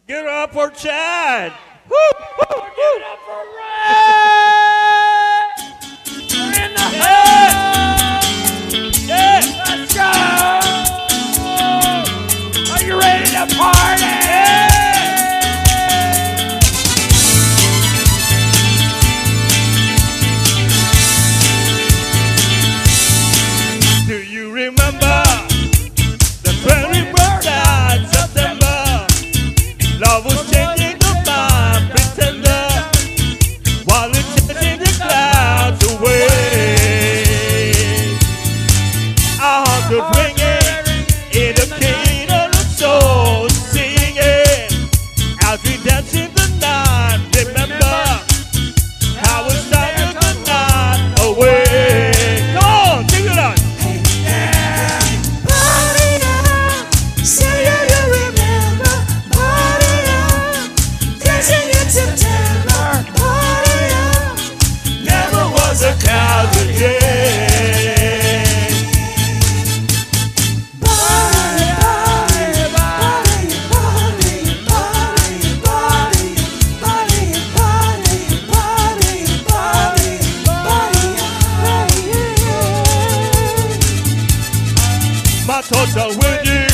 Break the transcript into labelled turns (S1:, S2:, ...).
S1: Give it up for Chad.
S2: Woo, woo, give it up for Ray. We're in the house.
S1: Yeah.
S2: Let's go. Are you ready to party?
S1: Do you remember the 21st of September? Love was changing the mind, pretender, while it's chasing the clouds away. Our hearts were ringing in the kingdom of soul, singing as we dance in the night. Remember how we started the night away. Come on, sing it out. A cloud again.
S2: Party, party, party, party, party, party, party, party, party, party, party.
S1: My thoughts are with you.